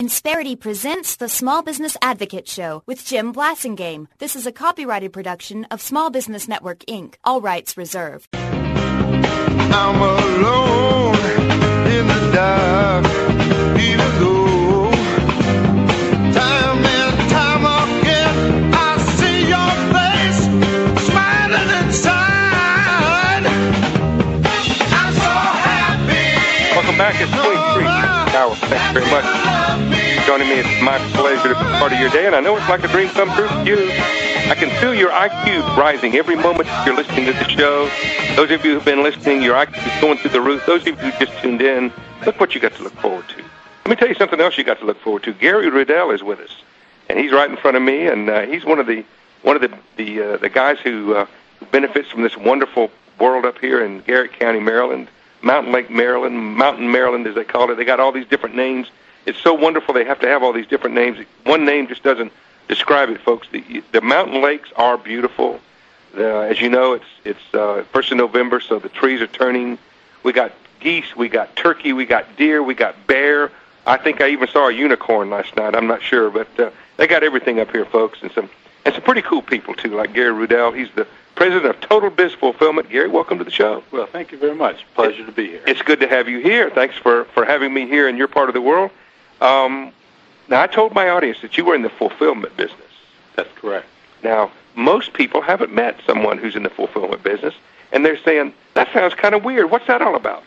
Insperity presents the Small Business Advocate Show with Jim Blasingame. This is a copyrighted production of Small Business Network, Inc. All rights reserved. I'm alone in the dark, even though time and time again I see your face smiling inside. I'm so happy. Welcome back. It's 23 hour. Thanks very much for joining me. It's my pleasure to be part of your day, and I know it's like a dream come true for you. I can feel your IQ rising every moment you're listening to the show. Those of you who've been listening, your IQ is going through the roof. Those of you who just tuned in, look what you got to look forward to. Let me tell you something else you got to look forward to. Gary Riddell is with us, and he's right in front of me, and he's one of the guys who benefits from this wonderful world up here in Garrett County, Maryland, Mountain Lake, Maryland, Mountain Maryland, as they call it. They got all these different names. It's so wonderful they have to have all these different names. One name just doesn't describe it, folks. The mountain lakes are beautiful. As you know, it's 1st of November, so the trees are turning. We got geese, we got turkey, we got deer, we got bear. I think I even saw a unicorn last night. I'm not sure, but they got everything up here, folks, and some pretty cool people too, like Gary Riddell. He's the president of Total Biz Fulfillment. Gary, welcome to the show. Well, thank you very much. Pleasure to be here. It's good to have you here. Thanks for having me here in your part of the world. Now, I told my audience that you were in the fulfillment business. That's correct. Now, most people haven't met someone who's in the fulfillment business, and they're saying, that sounds kind of weird. What's that all about?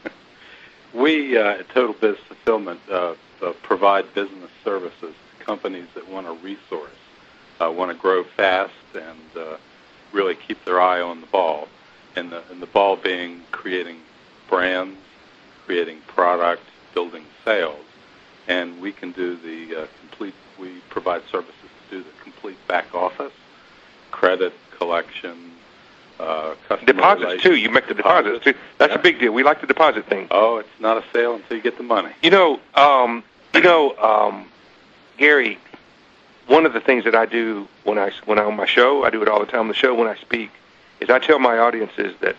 We at Total Biz Fulfillment provide business services to companies that want a resource, want to grow fast, and really keep their eye on the ball, and the ball being creating brands, creating product, building sales. And we can do we provide services to do the complete back office, credit collection, customer deposits too. You make the deposits too. That's a big deal. We like the deposit thing. Oh, it's not a sale until you get the money. Gary, one of the things that I do when I'm on my show, I do it all the time on the show when I speak, is I tell my audiences that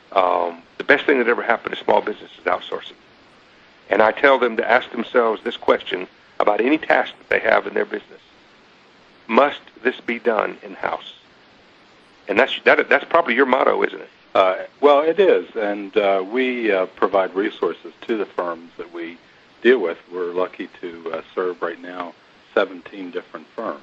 the best thing that ever happened to small business is outsourcing. And I tell them to ask themselves this question about any task that they have in their business. Must this be done in-house? And that's probably your motto, isn't it? Well, it is. And we provide resources to the firms that we deal with. We're lucky to serve right now 17 different firms.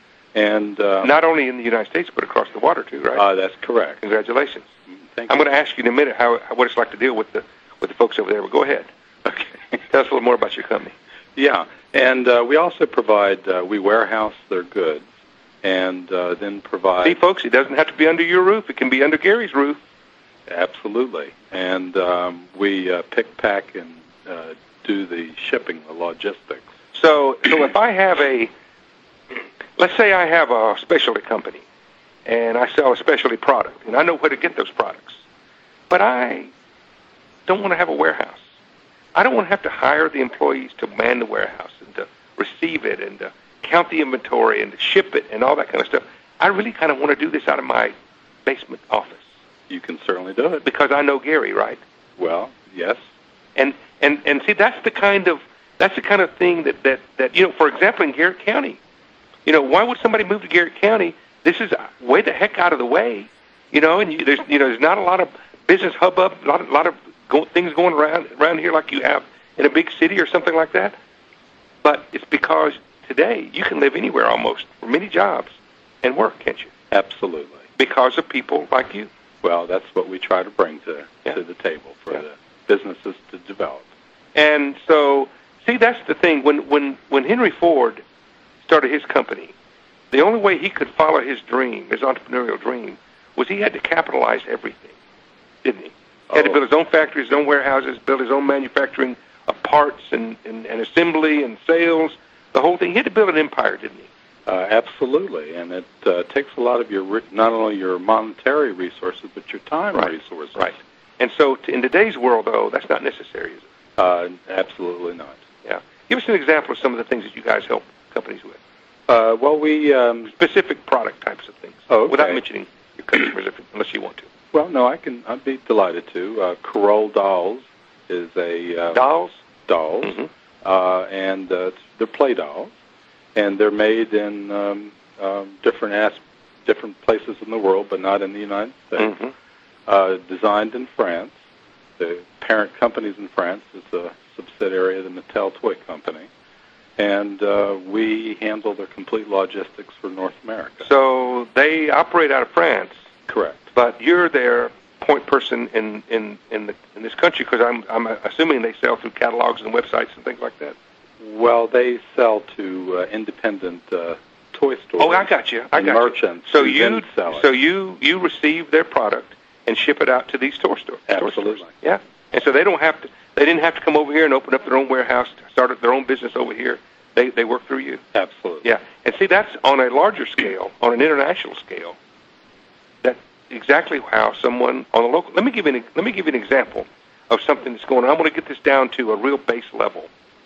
And not only in the United States, but across the water, too, right? That's correct. Congratulations. Thank you. I'm going to ask you in a minute what it's like to deal with the folks over there, but go ahead. Okay. Tell us a little more about your company. Yeah, and we also provide, we warehouse their goods, and then provide... See, folks, it doesn't have to be under your roof. It can be under Gary's roof. Absolutely. And we pick, pack, and do the shipping, the logistics. So if I have let's say I have a specialty company, and I sell a specialty product, and I know where to get those products, but I don't want to have a warehouse. I don't want to have to hire the employees to man the warehouse and to receive it and to count the inventory and to ship it and all that kind of stuff. I really kind of want to do this out of my basement office. You can certainly do it. Because I know Gary, right? Well, yes. And see, that's the kind of thing that for example, in Garrett County, why would somebody move to Garrett County? This is way the heck out of the way, and there's not a lot of business hubbub, a lot of things going around here like you have in a big city or something like that. But it's because today you can live anywhere almost for many jobs and work, can't you? Absolutely. Because of people like you. Well, that's what we try to bring to the table for the businesses to develop. And so, see, that's the thing. When Henry Ford started his company, the only way he could follow his dream, his entrepreneurial dream, was he had to capitalize everything, didn't he? He had to build his own factories, his own warehouses, build his own manufacturing of parts and assembly and sales, the whole thing. He had to build an empire, didn't he? Absolutely, and it takes a lot of your not only your monetary resources, but your time resources. Right. And so in today's world, though, that's not necessary, is it? Absolutely not. Yeah. Give us an example of some of the things that you guys help companies with. Well, we... specific product types of things. Oh, okay. Without mentioning your customers, unless you want to. Well, no, I'd be delighted to. Carole Dolls is a... Dolls? Dolls. Mm-hmm. and they're play dolls, and they're made in different places in the world, but not in the United States. Mm-hmm. Designed in France. The parent company's in France. It's a subsidiary of the Mattel Toy Company. And we handle the complete logistics for North America. So they operate out of France. Correct. But you're their point person in this country, because I'm assuming they sell through catalogs and websites and things like that. Well, they sell to independent toy stores. Oh, I got you. I got merchants. You. So you receive their product and ship it out to these store stores. Absolutely. Yeah. And so they didn't have to come over here and open up their own warehouse, start their own business over here. They work through you. Absolutely. Yeah. And see, that's on a larger scale, on an international scale. That's exactly how someone on a local. Let me give you an example of something that's going on. I want to get this down to a real base level.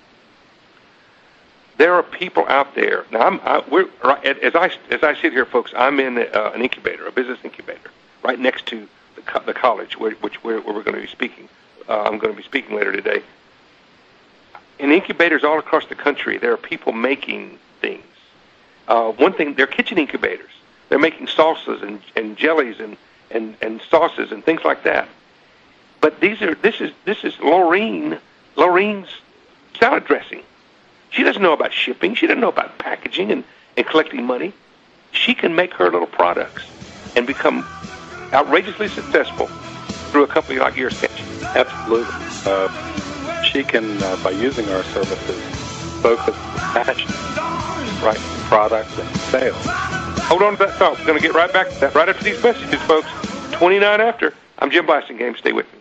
There are people out there. Now, as I sit here, folks, I'm in an incubator, a business incubator, right next to the college where we're going to be speaking. I'm going to be speaking later today. In incubators all across the country, there are people making things. One thing, they're kitchen incubators. They're making salsas and jellies and sauces and things like that. But this is Lorraine's salad dressing. She doesn't know about shipping. She doesn't know about packaging and collecting money. She can make her little products and become outrageously successful through a company like yours, can't she? Absolutely. She can, by using our services, focus passion, right, product and sales. Hold on to that thought. We're going to get right back to that right after these messages, folks. 29 after. I'm Jim Blasingame. Stay with me.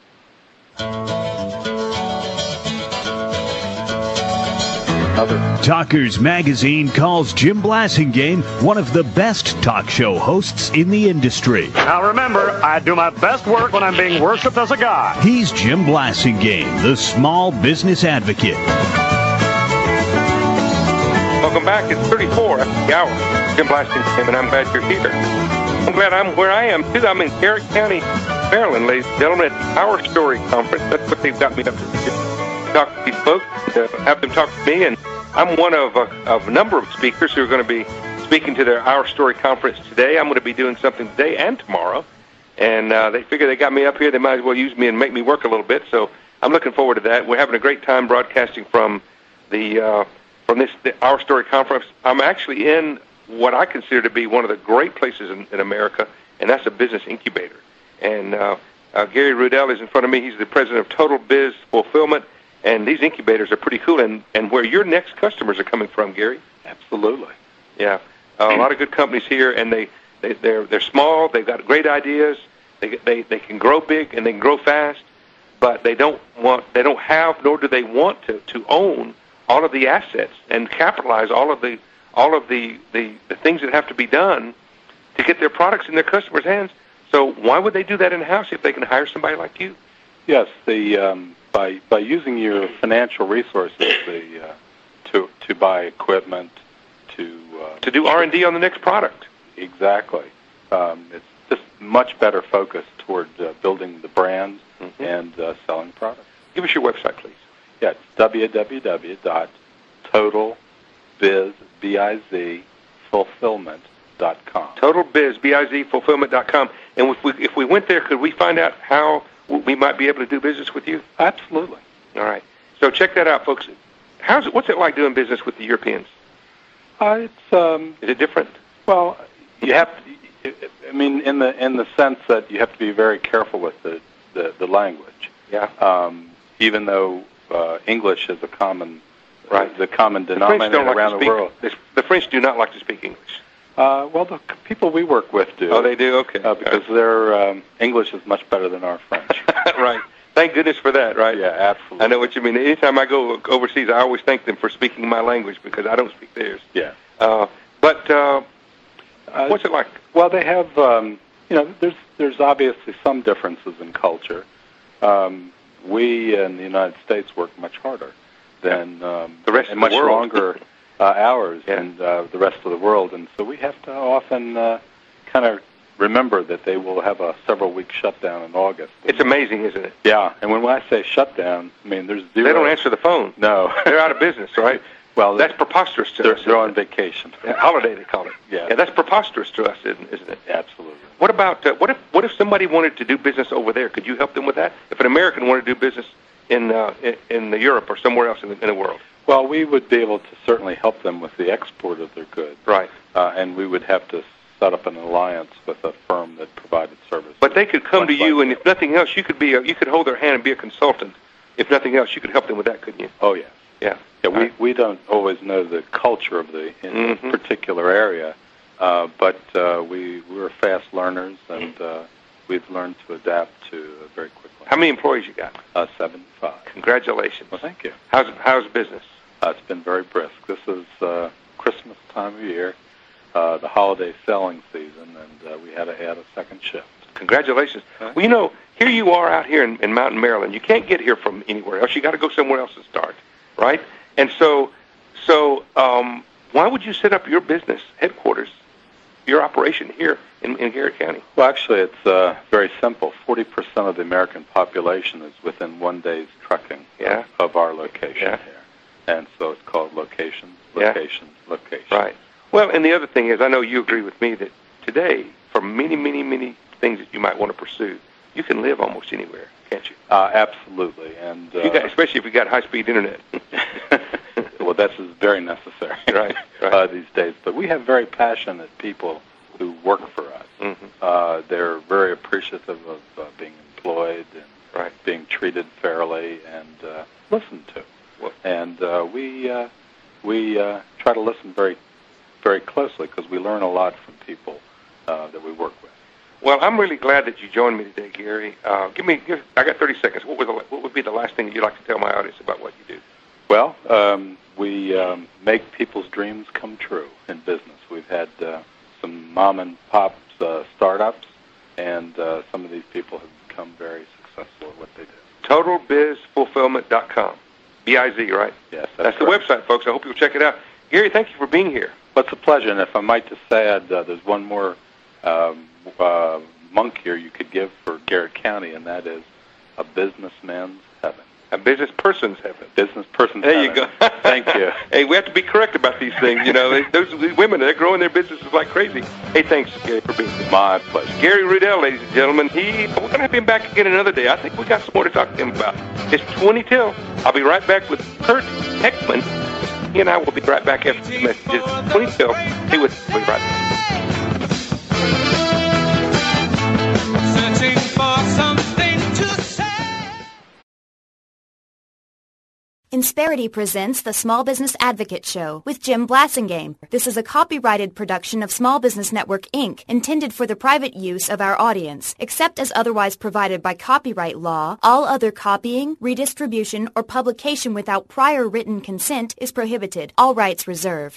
Talkers Magazine calls Jim Blasingame one of the best talk show hosts in the industry. Now remember, I do my best work when I'm being worshipped as a god. He's Jim Blasingame, the small business advocate. Welcome back. It's 34 after the hour. Jim Blasingame, and I'm glad you're here. I'm glad I'm where I am, too. I'm in Garrett County, Maryland, ladies and gentlemen, at Our Story Conference. That's what they've got me up to talk to these folks, have them talk to me, and I'm one of a number of speakers who are going to be speaking to their Our Story Conference today. I'm going to be doing something today and tomorrow, and they figure they got me up here. They might as well use me and make me work a little bit, so I'm looking forward to that. We're having a great time broadcasting from the Our Story Conference. I'm actually in what I consider to be one of the great places in America, and that's a business incubator. And Gary Rudell is in front of me. He's the president of Total Biz Fulfillment. And these incubators are pretty cool, and where your next customers are coming from, Gary. Absolutely. Yeah, a lot of good companies here, and they're small. They've got great ideas. They can grow big and they can grow fast, but they don't have, nor do they want to own all of the assets and capitalize all of the things that have to be done to get their products in their customers' hands. So why would they do that in-house if they can hire somebody like you? Yes, by using your financial resources to buy equipment, to do R&D on the next product. Exactly. It's just much better focused toward building the brand and selling products. Give us your website, please. Yeah, it's www.totalbizfulfillment.com. Totalbizfulfillment.com. And if we went there, could we find out how we might be able to do business with you? Absolutely. All right. So check that out, folks. What's it like doing business with the Europeans? Is it different? Well, you have to. I mean, in the sense that you have to be very careful with the language. Yeah. Even though English is the common denominator around the world. The French do not like to speak English. Well, the people we work with do. Oh, they do? Okay. Because their English is much better than our French. Right. Thank goodness for that, right? Yeah, absolutely. I know what you mean. Anytime I go overseas, I always thank them for speaking my language because I don't speak theirs. Yeah. But what's it like? Well, they have, there's obviously some differences in culture. We in the United States work much harder than the rest of the much world. longer hours than the rest of the world, and so we have to often kind of remember that they will have a several-week shutdown in August. It's amazing, isn't it? Yeah, and when I say shutdown, I mean there's zero. They don't answer the phone. No. They're out of business, right? Well, that's preposterous to us. They're on vacation. Yeah, holiday, they call it. Yeah. That's preposterous to us, isn't it? Absolutely. What about what if somebody wanted to do business over there? Could you help them with that? If an American wanted to do business in Europe or somewhere else in the world? Well, we would be able to certainly help them with the export of their goods. Right. And we would have to set up an alliance with a firm that provided service. But they could come to you, and if nothing else, you could hold their hand and be a consultant. If nothing else, you could help them with that, couldn't you? Oh, yeah. Yeah. Yeah, we don't always know the culture of the particular area, but we're fast learners, and we've learned to adapt to very quickly. How many employees you got? 75. Congratulations. Well, thank you. How's business? It's been very brisk. This is Christmas time of year, the holiday selling season, and we had to add a second shift. Congratulations. Well, here you are out here in Mountain, Maryland. You can't get here from anywhere else. You got to go somewhere else to start, right? And so, why would you set up your business headquarters, your operation here in Garrett County? Well, actually, it's very simple. 40% of the American population is within 1 day's trucking of our location here. And so it's called location. Right. Well, and the other thing is, I know you agree with me that today, for many, many, many things that you might want to pursue, you can live almost anywhere, can't you? Absolutely. And especially if you got high-speed internet. Well, that's very necessary right. These days. But we have very passionate people who work for us. Mm-hmm. They're very appreciative of being employed and being treated fairly and listened to. Well, and we try to listen very, very closely because we learn a lot from people that we work with. Well, I'm really glad that you joined me today, Gary. I got 30 seconds. What would be the last thing that you'd like to tell my audience about what you do? Well, we make people's dreams come true in business. We've had some mom-and-pop startups, and some of these people have become very successful at what they do. TotalBizFulfillment.com. B-I-Z, right? Yes, that's the website, folks. I hope you'll check it out. Gary, thank you for being here. Well, it's a pleasure, and if I might just add, there's one more monk here you could give for Garrett County, and that is a businessman's heaven. A business person's heaven. Business person's heaven. There you go. Thank you. Hey, we have to be correct about these things. Those women, they're growing their businesses like crazy. Hey, thanks, Gary, for being here. My pleasure. Gary Rudell, ladies and gentlemen. We're going to have him back again another day. I think we got some more to talk to him about. It's 20 till. I'll be right back with Kurt Heckman. He and I will be right back after these messages. 20 till. Stay with us. We'll be right back. Searching for something to say. Insperity presents the Small Business Advocate Show with Jim Blassingame. This is a copyrighted production of Small Business Network, Inc., intended for the private use of our audience. Except as otherwise provided by copyright law, all other copying, redistribution, or publication without prior written consent is prohibited. All rights reserved.